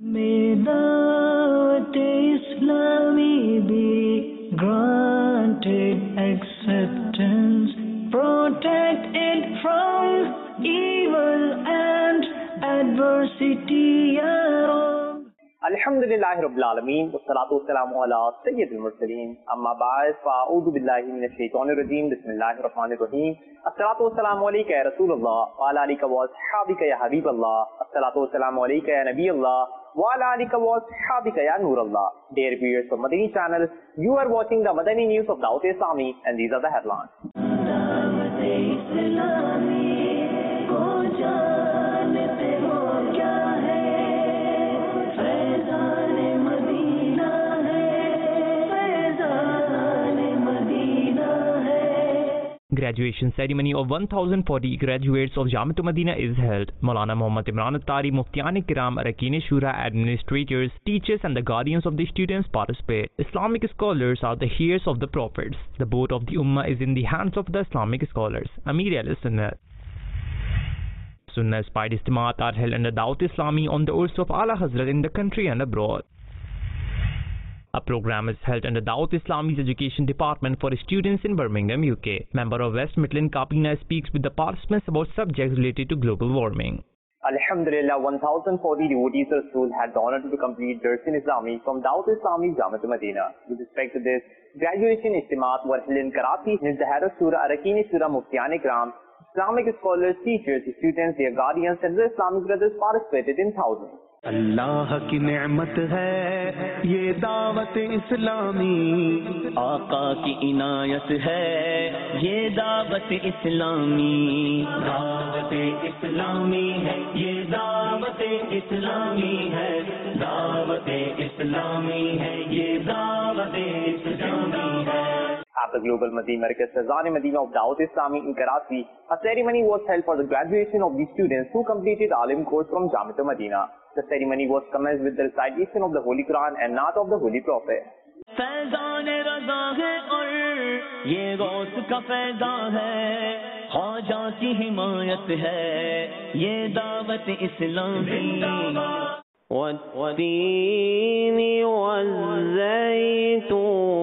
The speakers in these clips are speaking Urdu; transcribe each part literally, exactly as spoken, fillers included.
May the Islami be granted acceptance, protect it from evil and adversity, Ya Rabb. Alhamdulillahi Rabbil Alameen, wassalatu wassalamu ala Sayyidil Mursaleen, amma ba'd, fa'a'udhu billahi minash shaitanir rajeem, bismillahir rahmanir rahim. Assalatu wassalamu alayka ya Rasulullah, wa ala alika wa ashabika ya Habiballah. Assalatu wassalamu alayka ya Nabiyallah, wa ala alika wa ashabika ya Nurallah. Dear viewers of Madani channel, you are watching the Madani News of Dawat Islami, and these are the headlines. Graduation ceremony of one thousand forty graduates of Jamiatul Madina is held. Maulana Muhammad Imran Attari, Muftiyan Kiram, Arakin Shura, administrators, teachers and the guardians of the students participate. Islamic scholars are the heirs of the prophets. The boat of the Ummah is in the hands of the Islamic scholars. Amir al-Sunnah. Sunnah inspired Istimaat are held under Dawat Islami on the urse of Ala Hazrat in the country and abroad. A program is held under Dawat Islami's Education Department for students in Birmingham, U K. Member of West Midland Kapina speaks with the participants about subjects related to global warming. Alhamdulillah, one thousand forty devotees of Rasul had the honor to complete Dars in Islami from Dawat Islami Jamiatul Madina. With respect to this, graduation Istimaat were held in Karachi, Nizahara Shura, Arakin Shura, Muftiyan Kiram. Islamic scholars, teachers, students, their guardians and the Islamic brothers participated in thousands. اللہ کی نعمت ہے یہ دعوت اسلامی، آقا کی عنایت ہے یہ دعوت اسلامی، دعوت اسلامی ہے یہ دعوت اسلامی ہے، دعوت اسلامی ہے یہ دعوت اسلامی ہے. At the Global Madina Markaz Fazan Madina of Dawat Islami in Karachi, a ceremony was held for the graduation of the students who completed Alim course from Jamiatul Madina. The ceremony was commenced with the recitation of the Holy Quran and Naat of the Holy Prophet. فیضان رضا ہے اور یہ غوث کا فیضان ہے، خواجہ کی حمایت ہے یہ دعوت اسلامی. والتین والزیتون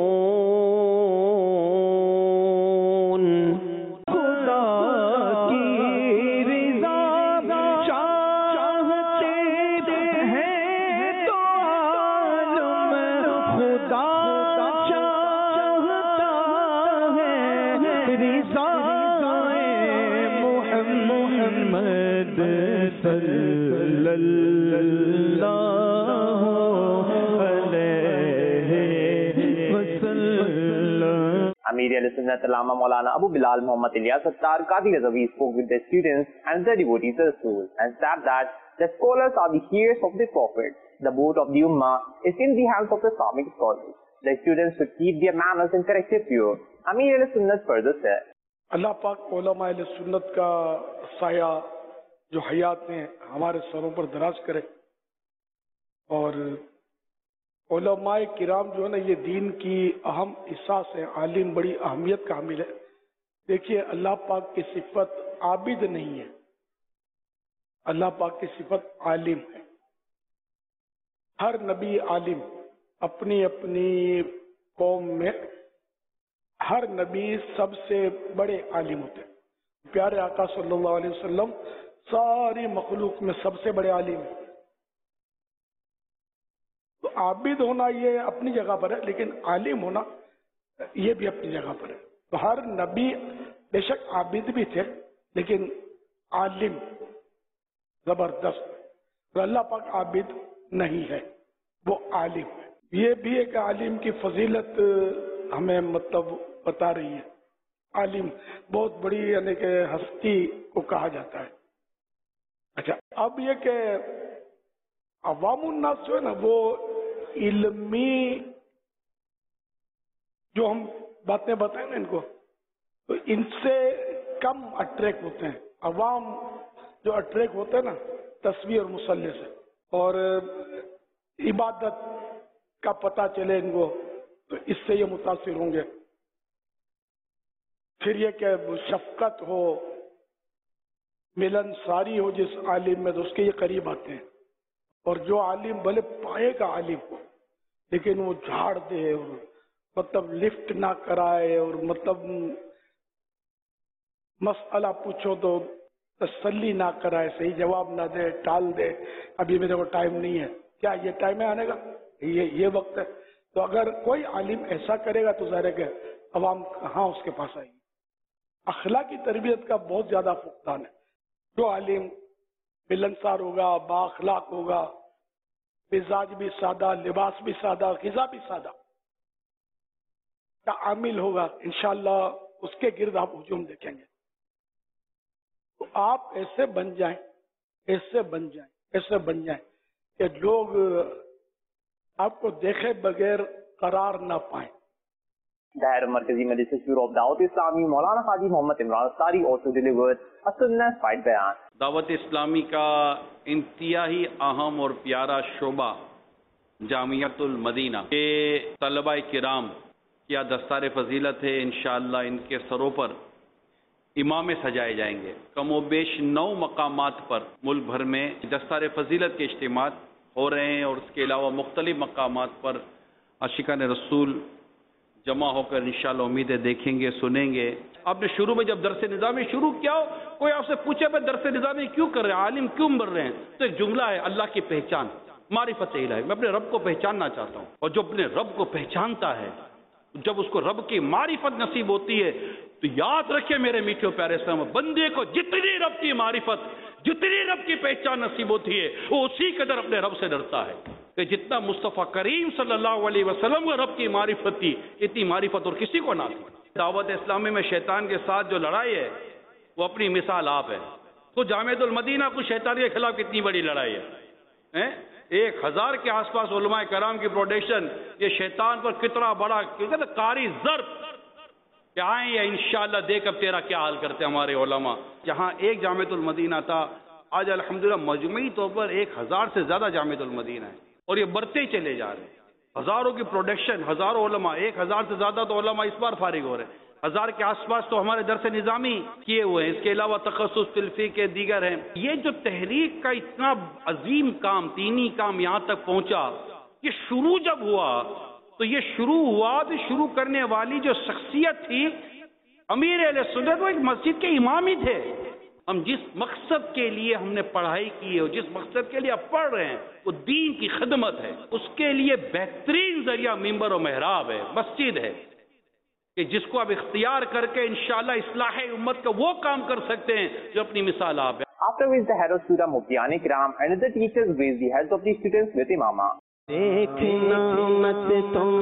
Amir al-Sunnah Allama Maulana Abu Bilal Muhammad Ilyas Attar Qadi Razavi spoke with the students and the devotees of the school and said that the scholars are the heirs of the prophets. The boat of the Ummah is in the hands of the Islamic scholars. The students should keep their manners and character pure. Amir al-Sunnah further said, اللہ پاک علماء اہل سنت کا سایہ جو حیات میں ہمارے سروں پر دراز کرے، اور علماء کرام جو ہے نا یہ دین کی اہم اساس ہے، عالم بڑی اہمیت کا حامل ہے. دیکھیے اللہ پاک کی صفت عابد نہیں ہے، اللہ پاک کی صفت عالم ہے. ہر نبی عالم اپنی اپنی قوم میں ہر نبی سب سے بڑے عالم ہوتے ہیں. پیارے آقا صلی اللہ علیہ وسلم ساری مخلوق میں سب سے بڑے عالم ہیں. تو عابد ہونا یہ اپنی جگہ پر ہے، لیکن عالم ہونا یہ بھی اپنی جگہ پر ہے. تو ہر نبی بے شک عابد بھی تھے لیکن عالم زبردست. تو اللہ پاک عابد نہیں ہے، وہ عالم ہے. یہ بھی ایک عالم کی فضیلت ہمیں مطلب بتا رہی ہے. عالم بہت بڑی یعنی کہ ہستی کو کہا جاتا ہے. اچھا اب یہ کہ عوام الناس جو ہے نا وہ علمی جو ہم باتیں بتائیں نا ان کو، تو ان سے کم اٹریکٹ ہوتے ہیں. عوام جو اٹریکٹ ہوتے ہیں نا تصویر اور مسلح سے، اور عبادت کا پتہ چلے ان کو تو اس سے یہ متاثر ہوں گے. پھر یہ کہ شفقت ہو، ملن ساری ہو جس عالم میں، تو اس کے یہ قریب آتے ہیں. اور جو عالم بھلے پائے کا عالم ہو لیکن وہ جھاڑ دے اور مطلب لفٹ نہ کرائے اور مطلب مسئلہ پوچھو تو تسلی نہ کرائے، صحیح جواب نہ دے، ٹال دے، ابھی میرے کو ٹائم نہیں ہے، کیا یہ ٹائم ہے آنے کا؟ یہ یہ وقت ہے۔ تو اگر کوئی عالم ایسا کرے گا تو ظاہر ہے کہ عوام کہاں اس کے پاس آئے گی۔ اخلاقی تربیت کا بہت زیادہ فقدان ہے۔ جو عالم ملنسار ہوگا، با اخلاق ہوگا، مزاج بھی سادہ، لباس بھی سادہ، غذا بھی سادہ کا عامل ہوگا، انشاءاللہ اس کے گرد آپ ہجوم دیکھیں گے۔ تو آپ ایسے بن جائیں ایسے بن جائیں ایسے بن جائیں کہ لوگ آپ کو دیکھے بغیر قرار نہ پائیں۔ دائر مرکزی مجلس شورا آف دعوت اسلامی مولانا قاضی محمد عمران اتاری also delivered a sunnah inspired بیان۔ دعوت اسلامی کا انتہائی اہم اور پیارا شعبہ جامعۃ المدینہ کے طلبہ کرام کیا دستار فضیلت ہے، انشاءاللہ ان کے سروں پر امام سجائے جائیں گے۔ کم و بیش نو مقامات پر ملک بھر میں دستار فضیلت کے اجتماعات ہو رہے ہیں، اور اس کے علاوہ مختلف مقامات پر عاشقان رسول جمع ہو کر انشاءاللہ امیدیں دیکھیں گے، سنیں گے۔ آپ نے شروع میں جب درس نظامی شروع کیا ہو، کوئی آپ سے پوچھے میں درس نظامی کیوں کر رہے ہیں، عالم کیوں بن رہے ہیں، تو ایک جملہ ہے، اللہ کی پہچان، معرفت الہی، میں اپنے رب کو پہچاننا چاہتا ہوں۔ اور جو اپنے رب کو پہچانتا ہے، جب اس کو رب کی معرفت نصیب ہوتی ہے تو یاد رکھے میرے میٹھے پیارے اسلام، بندے کو جتنی رب کی معرفت، جتنی رب کی پہچان نصیب ہوتی ہے، وہ اسی قدر اپنے رب سے ڈرتا ہے کہ جتنا مصطفیٰ کریم صلی اللہ علیہ وسلم کو رب کی معرفت تھی، اتنی معرفت اور کسی کو نہ تھی۔ دعوت اسلامی میں شیطان کے ساتھ جو لڑائی ہے وہ اپنی مثال آپ ہے۔ تو جامعۃ المدینہ کو شیطان کے خلاف کتنی بڑی لڑائی ہے، ایک ہزار کے آس پاس علماء کرام کی پروڈکشن، یہ شیطان پر کتنا بڑا کاری ضرب کہ آئیں یا انشاءاللہ دیکھ اب تیرا کیا حال کرتے ہمارے علماء۔ جہاں ایک جامعۃ المدینہ تھا، آج الحمدللہ مجموعی طور پر ایک ہزار سے زیادہ جامعۃ المدینہ ہے، اور یہ بڑھتے ہی چلے جا رہے ہیں۔ ہزاروں کی پروڈکشن، ہزاروں علماء، ایک ہزار سے زیادہ تو علماء اس بار فارغ ہو رہے ہیں، ہزار کے آس پاس تو ہمارے درس نظامی کیے ہوئے ہیں، اس کے علاوہ تخصص فلفی کے دیگر ہیں۔ یہ جو تحریک کا اتنا عظیم کام، دینی کام یہاں تک پہنچا، یہ شروع جب ہوا تو یہ شروع ہوا تو شروع کرنے والی جو شخصیت تھی امیر اہل سنت، وہ ایک مسجد کے امام ہی تھے۔ ہم جس مقصد کے لیے ہم نے پڑھائی کی ہے اور جس مقصد کے لیے آپ پڑھ رہے ہیں وہ دین کی خدمت ہے، اس کے لیے بہترین ذریعہ ممبر و محراب ہے، مسجد ہے، کہ جس کو آپ اختیار کر کے انشاءاللہ اصلاح امت کا وہ کام کر سکتے ہیں جو اپنی مثال آپ ہے۔ After which the head of Surah Muftiyan Kiram and the teachers raised the heads of the students with imama. دیکھنا مت تم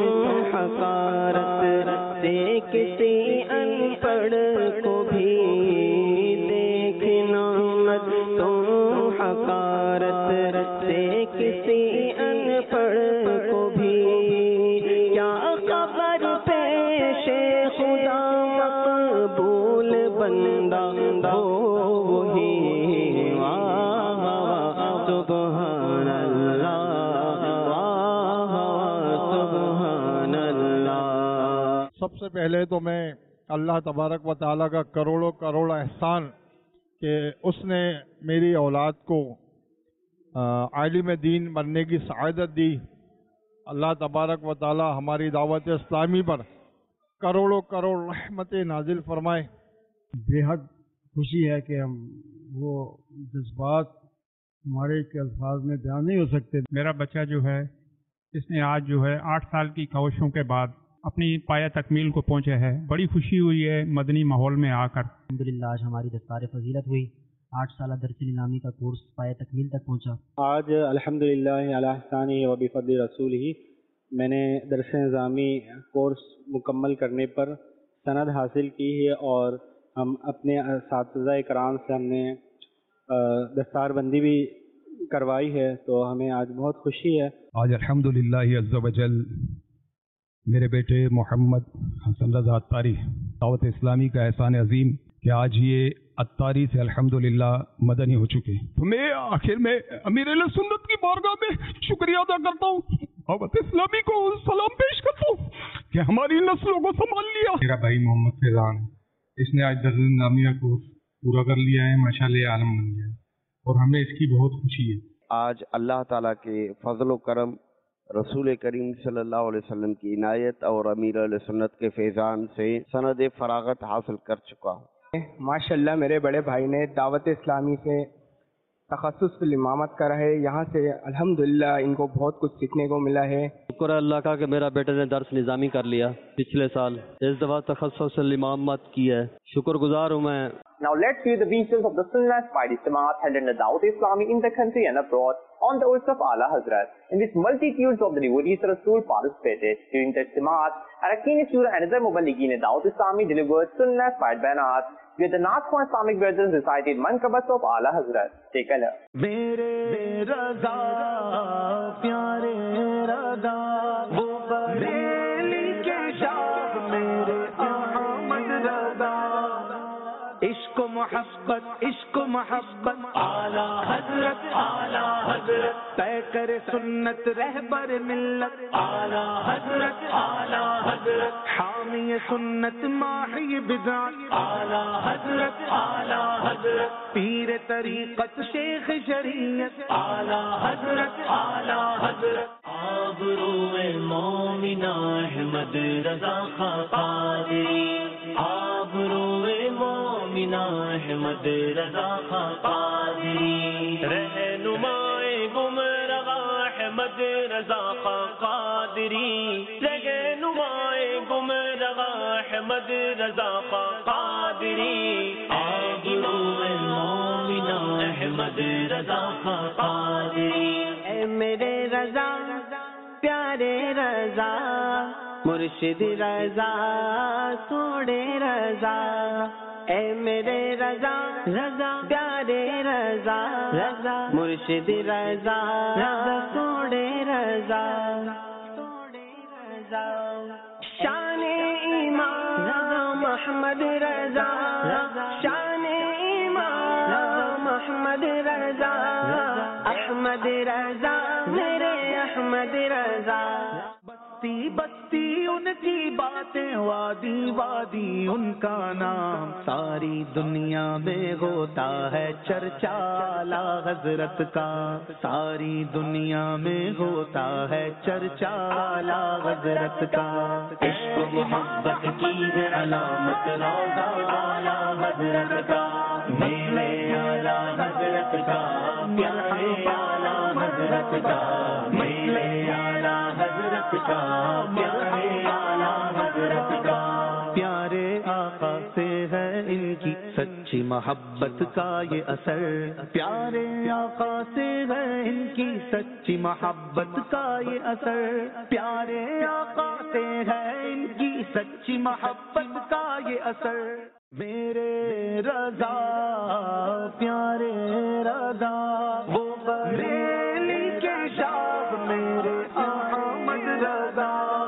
حقارت سے کسی ان پڑھ کو بھی، دیکھنا مت تم حقارت سے کسی ان پڑھ کو بھی، کیا خبر پیش خدا مقبول بندہ ہو وہی، واہ واہ سبحان اللہ، سب سے پہلے تو میں اللہ تبارک و تعالیٰ کا کروڑوں کروڑ احسان کہ اس نے میری اولاد کو عالم دین بننے کی سعادت دی۔ اللہ تبارک و تعالیٰ ہماری دعوت اسلامی پر کروڑوں کروڑ رحمت نازل فرمائے۔ بے حد خوشی ہے کہ ہم وہ جذبات ہمارے کے الفاظ میں بیان نہیں ہو سکتے۔ میرا بچہ جو ہے اس نے آج جو ہے آٹھ سال کی کوششوں کے بعد اپنی پایہ تکمیل کو پہنچا ہے، بڑی خوشی ہوئی ہے مدنی ماحول میں آ کر۔ الحمدللہ آج ہماری دستار فضیلت ہوئی، آٹھ سالہ درس نظامی کا کورس پایہ تکمیل تک پہنچا۔ آج الحمدللہ علی احسانہ و بفضل رسولہ میں نے درس نظامی کورس مکمل کرنے پر سند حاصل کی ہے، اور ہم اپنے اساتذہ کرام سے ہم نے دستار بندی بھی کروائی ہے، تو ہمیں آج بہت خوشی ہے۔ آج الحمدللہ عز و جل میرے بیٹے محمد حسن رضا اتاری دعوت اسلامی کا احسان عظیم کہ آج یہ اتاری سے الحمدللہ مدنی ہو چکے، تو میں آخر میں امیر اہل سنت کی بارگاہ میں شکریہ ادا کرتا ہوں، دعوت اسلامی کو سلام پیش کرتا ہوں کہ ہماری نسلوں کو سنبھال لیا۔ میرا بھائی محمد فیضان اس نے آج درس نظامیہ کو پورا کر لیا ہے، ماشاءاللہ عالم بن گیا ہے، اور ہمیں اس کی بہت خوشی ہے۔ آج اللہ تعالیٰ کے فضل و کرم، رسول کریم صلی اللہ علیہ وسلم کی عنایت اور امیر علیہ سنت کے فیضان سے سند فراغت حاصل کر چکا ہوں۔ ماشاءاللہ میرے بڑے بھائی نے دعوت اسلامی سے تخصص فی الامامت کرا ہے، یہاں سے الحمدللہ ان کو بہت کچھ سیکھنے کو ملا ہے۔ شکر ہے اللہ کا کہ میرا بیٹے نے درس نظامی کر لیا پچھلے سال، اس دفعہ تخصص فی الامامت کی ہے، شکر گزار ہوں میں۔ Now let's view the details of the Sunnah-inspired Ijtimaat held in the Dawat Islami in the country and abroad on the urge of Ala Hazrat, in which multitudes of the devotees of Rasul participated. During the Ijtimaat, Arakin Shura and other Muballigeen Dawat Islami delivered Sunnah-inspired bayanat, where the Naat for Islamic brothers recited Manqabats of Ala Hazrat. Take a look. Mere raza, pyare raza, wo bareili ke shah mere Ahmad raza. عشق و محبت عشق و محبت اعلی حضرت اعلی حضرت طے کر سنت رہبر ملت اعلی حضرت اعلی حضرت حامی سنت ماحی بدعت اعلی حضرت اعلی حضرت پیر طریقت شیخ شریعت اعلی حضرت اعلی حضرت آبرو مومنہ احمد رضا خان قادری آبرو مومنہ احمد رضا خان قادری رہنمائے گمراہ احمد رضا خان قادری رہنمائے گمراہ احمد رضا خان قادری آبرو مومنہ احمد رضا خان قادری اے میرے رضا پیارے رضا مرشد رضا سوڑے رضا اے میرے رضا رضا پیارے رضا رضا مرشد رضا رضا سوڑے رضا شان امام محمد رضا شان امام محمد رضا احمد رضا میرے احمد رضا بستی بستی ان کی باتیں وادی وادی ان کا نام ساری دنیا میں ہوتا ہے چرچا اعلی حضرت کا ساری دنیا میں ہوتا ہے چرچا اعلی حضرت کا عشق و محبت کی ہے علامت روضہ اعلی حضرت کا میلے اعلی حضرت کا پیارے اعلی حضرت کا میلے اعلی حضرت کا پیارے اعلی حضرت کا پیارے آقا سے ہے ان کی سچی محبت کا یہ اثر پیارے آقا سے ہے ان کی سچی محبت کا یہ اثر پیارے آقا سے ہے ان کی سچی محبت کا یہ اثر میرے رضا پیارے رضا وہ بریلی کے شاہ میرے احمد رضا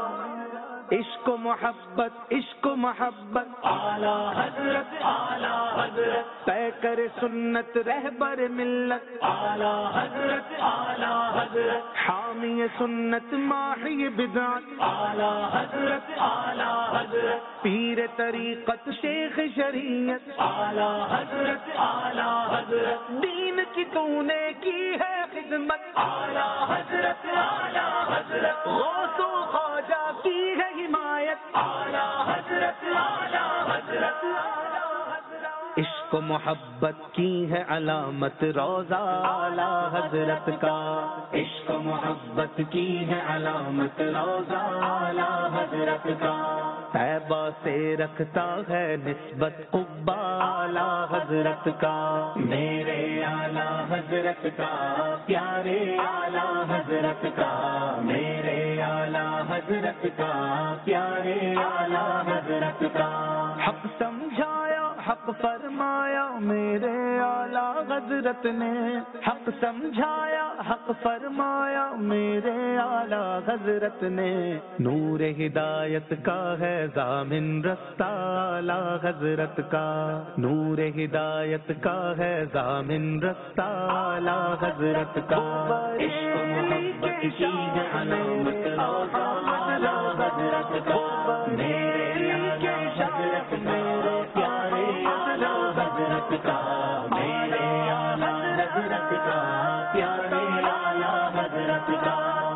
عشق و محبت عشق و محبت اعلی حضرت اعلی حضرت طے کر سنت رہبر ملت اعلی حضرت اعلی حضرت حامی سنت ماحی بدعت اعلی حضرت اعلی حضرت پیر طریقت شیخ شریعت اعلی حضرت اعلی حضرت دین کی تو نے کی ہے خدمت اعلی حضرت اعلی حضرت غوث و خواجہ کی ہے حمایت اعلی حضرت اعلی حضرت عشق و محبت کی ہے علامت روضہ اعلی حضرت کا عشق و محبت کی ہے علامت روضہ اعلی حضرت کا طیبہ سے رکھتا ہے نسبت قبہ اعلی حضرت کا میرے اعلی حضرت کا پیارے اعلی حضرت کا میرے اعلی حضرت کا پیارے اعلی حضرت کا حق سمجھایا حق فرمایا میرے اعلی حضرت نے حق سمجھایا حق فرمایا میرے اعلی حضرت نے نور ہدایت کا ہے ضامن رستہ اعلی حضرت کا نور ہدایت کا ہے ضامن رستہ اعلی حضرت کا عشق و محبت کی ہے علامت روضہ اعلی حضرت کا میرے اعلی حضرت میرے پیارے اعلی حضرت کا میرے اعلی حضرت کا پیارے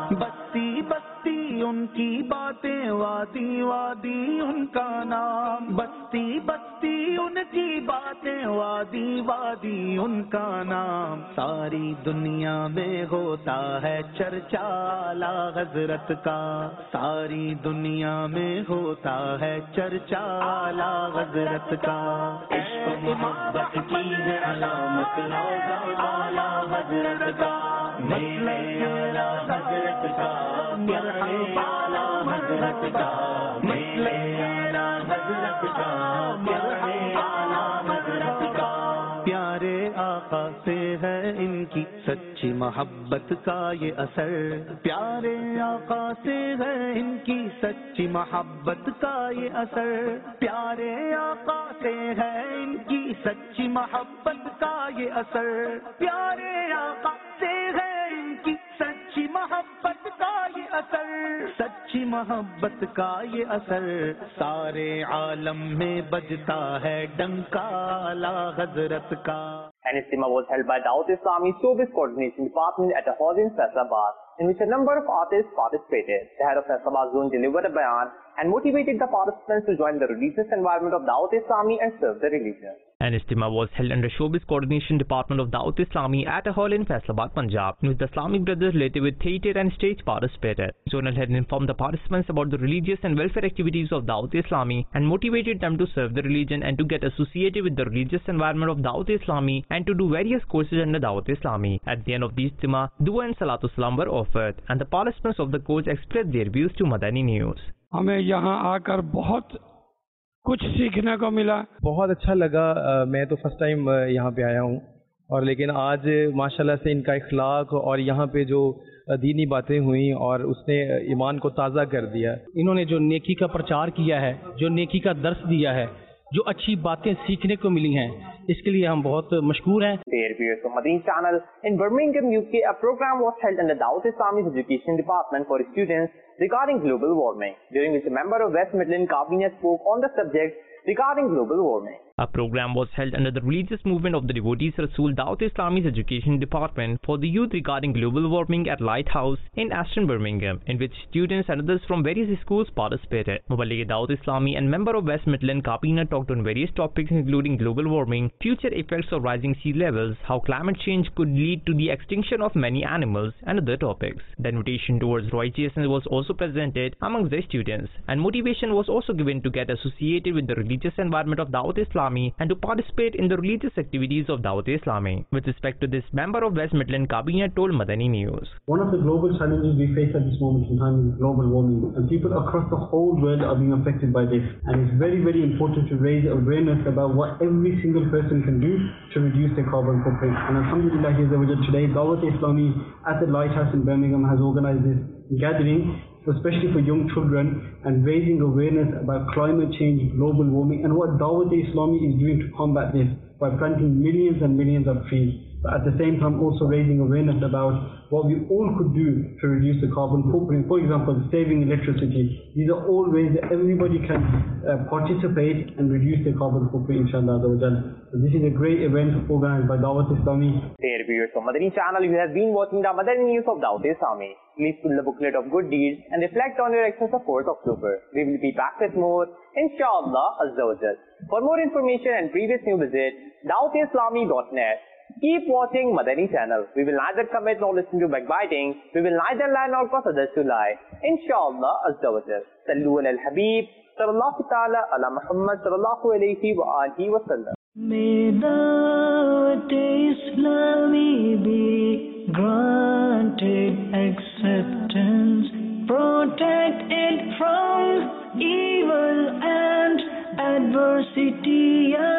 بستی بستی ان کی باتیں، وادی وادی ان کا نام، بستی بستی ان کی باتیں، وادی وادی ان کا نام، ساری دنیا میں ہوتا ہے چرچا اعلی حضرت کا، ساری دنیا میں ہوتا ہے چرچا اعلی حضرت کا، عشق محبت کی ہے علامت روضہ اعلی حضرت کا، مسلک اعلی حضرت کا، مرحبا اعلی حضرت کا، مسلک اعلی حضرت کا، مرحبا اعلی حضرت کا، پیارے آقا سے ہے ان کی سچی محبت کا یہ اثر، پیارے آقا سے ہے ان کی سچی محبت کا یہ اثر، پیارے آقا سے ہے ان کی سچی محبت کا یہ اثر، پیارے آقا سے ہے ان کی سچی محبت کا یہ اثر، سچی محبت کا یہ اثر، سارے عالم میں بجتا ہے ڈنکا اعلی حضرت کا. An Ijtima was held by Dawat Islami Showbiz Coordination Department at a hall in Faisalabad, in which a number of artists participated. The head of Faisalabad zone delivered a bayan and motivated the participants to join the religious environment of Dawat Islami and serve the religion. An Ijtima was held under Showbiz Coordination Department of Dawat Islami at a hall in Faisalabad, Punjab, in which the Islamic brothers related with theatre and stage participated. Zonal head informed the participants about the religious and welfare activities of Dawat Islami and motivated them to serve the religion and to get associated with the religious environment of Dawat Islami and to do various courses under Dawat Islami. At the end of the Ijtima, Dua and Salatul Salam were offered and the participants of the course expressed their views to Madani News. हमें यहाँ आकर बहुत कुछ सीखने को मिला. बहुत अच्छा लगा. मैं तो फर्स्ट टाइम यहाँ पे आया हूँ और लेकिन आज माशाल्लाह से इनका इखलाक और यहाँ पे जो दीनी बातें हुई और उसने ईमान को ताज़ा कर दिया. इन्होंने जो नेकी का प्रचार किया है, जो नेकी का दर्स दिया है, जो अच्छी बातें सीखने को मिली हैं, इसके लिए हम बहुत मशकूर हैं. Dear viewers of Madani Channel, in Birmingham, U K, a program was held under Dawat Islami's Education Department for students regarding global warming, during which a member of West Midland Cabinet spoke on the subject regarding global warming. A program was held under the religious movement of the Devotees Rasul Dawat Islami's Education Department for the youth regarding global warming at Lighthouse in Aston, Birmingham, in which students and others from various schools participated. Muballigh Dawat Islami and member of West Midland Kabina talked on various topics including global warming, future effects of rising sea levels, how climate change could lead to the extinction of many animals, and other topics. The invitation towards righteousness was also presented amongst the students, and motivation was also given to get associated with the religious environment of Dawat Islami and to participate in the religious activities of Dawat Islami. With respect to this, member of West Midland Kabina told Madani News. One of the global challenges we face at this moment in time is global warming, and people across the whole world are being affected by this, and it's very very important to raise awareness about what every single person can do to reduce their carbon footprint. And alhamdulillah, today Dawat Islami at the Lighthouse in Birmingham has organized this gathering especially for young children and raising awareness about climate change, global warming, and what Dawat Islami is doing to combat this by planting millions and millions of trees. But at the same time also raising awareness about what we all could do to reduce the carbon footprint. For example, saving electricity. These are all ways that everybody can uh, participate and reduce their carbon footprint, inshallah. So this is a great event organized by Dawat Islami. Dear viewers of Madani Channel, you have been watching the Madani News of Dawat Islami. Please fill the booklet of good deeds and reflect on your actions of fourth October. We will be back with more, inshallah Azza wa Jal. For more information and previous news, visit dawat islami dot net. Keep watching Madani Channel. We will neither commit nor listen to backbiting. We will neither lie nor cause others to lie. Inshallah Azza wa Jal. Sallu ala al-Habib. Sallallahu ta'ala ala Muhammad sallallahu alayhi wa alihi wa sallam. May Dawat Islami be granted acceptance, protect it from evil and adversity.